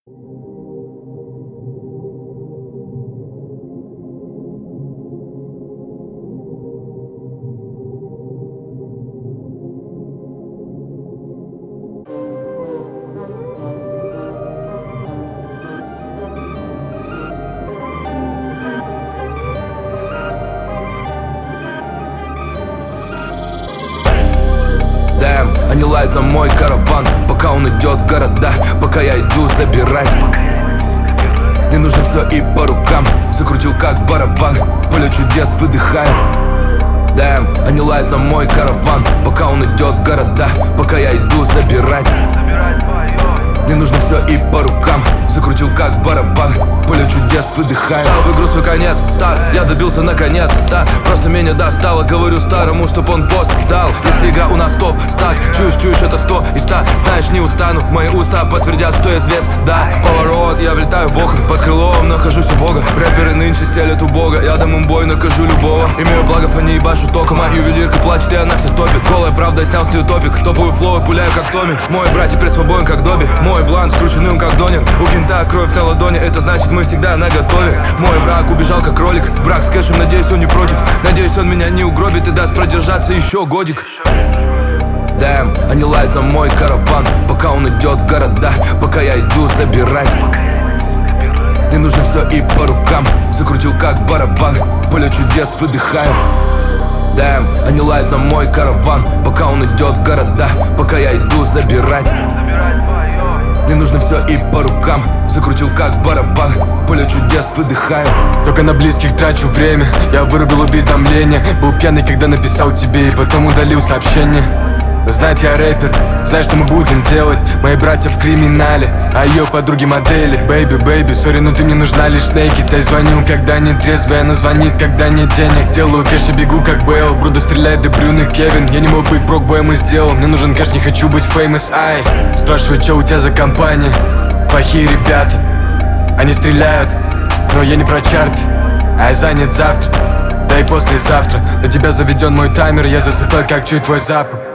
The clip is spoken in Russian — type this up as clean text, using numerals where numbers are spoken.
Они лают на мой караван, пока он идет в города, пока я иду забирать. Мне нужно все и по рукам, закрутил как барабан, поле чудес выдыхаю. Они лают на мой караван, пока он идет в города, пока я иду забирать. Мне нужно все и по рукам, закрутил как барабан, поле чудес выдыхаю. Стал в игру свой конец, стар, я добился наконец. Да, просто меня достало, говорю старому, чтоб он пост сдал. Если игра у нас топ, стак, чуешь, это 100 из 100. Знаешь, не устану, мои уста подтвердят, что я звезд. Да, поворот, я влетаю боком, под крылом нахожусь у бога. Рэперы нынче стелят у бога, я дам им бой, накажу любого. Имею благов, они ебашут током, а ювелирка плачет, и она вся топит. Голая правда, я снял с нее топик, топовый флоу, пуляю как Томми. Мой брат теперь свободен как Добби, мой бланк скрученным как донер. У кента кровь на ладони, это значит мы всегда наготове. Мой враг убежал как кролик, брак с кэшем, надеюсь он не против. Надеюсь он меня не угробит и даст продержаться еще годик. Они лают на мой караван, пока он идет в города, пока я иду забирать. Мне нужно все и по рукам, закрутил как барабан, поле чудес выдыхаю. Они лают на мой караван, пока он идет в города, пока я иду забирать. Мне нужно все и по рукам, закрутил как барабан, поле чудес выдыхаю. Только на близких трачу время, я вырубил уведомления. Был пьяный, когда написал тебе и потом удалил сообщение. Знает я рэпер, знает, что мы будем делать. Мои братья в криминале, а ее подруги модели. Бэйби, сори, но ты мне нужна лишь naked. Я звоню, когда не трезвая, она звонит, когда нет денег. Делаю кэш и бегу как Бейл, Бруда стреляет, Де Брюн и Кевин. Я не мог быть брокбоем и сделал, мне нужен кэш, не хочу быть famous. Ай, спрашиваю, что у тебя за компания? Плохие ребята, они стреляют, но я не про чарт, а я занят завтра, да и послезавтра. На тебя заведен мой таймер, я засыпаю, как чует твой запах.